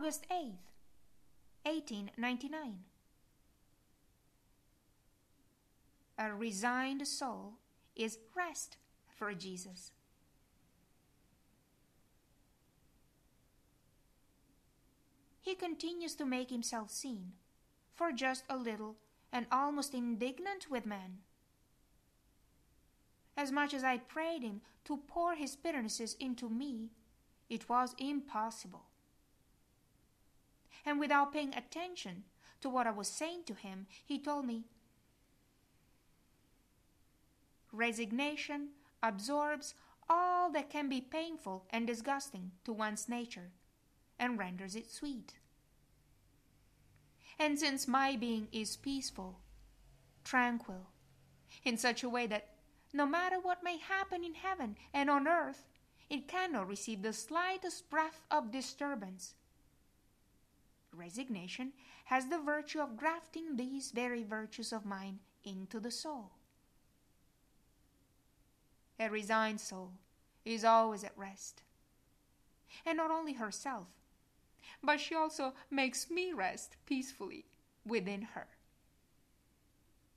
August 8th, 1899. A resigned soul is rest for Jesus. He continues to make himself seen, for just a little, and almost indignant with man. As much as I prayed him to pour his bitternesses into me, it was impossible. And without paying attention to what I was saying to him, he told me, "Resignation absorbs all that can be painful and disgusting to one's nature, and renders it sweet. And since my being is peaceful, tranquil, in such a way that no matter what may happen in heaven and on earth, it cannot receive the slightest breath of disturbance, resignation has the virtue of grafting these very virtues of mine into the soul. A resigned soul is always at rest. And not only herself, but she also makes me rest peacefully within her."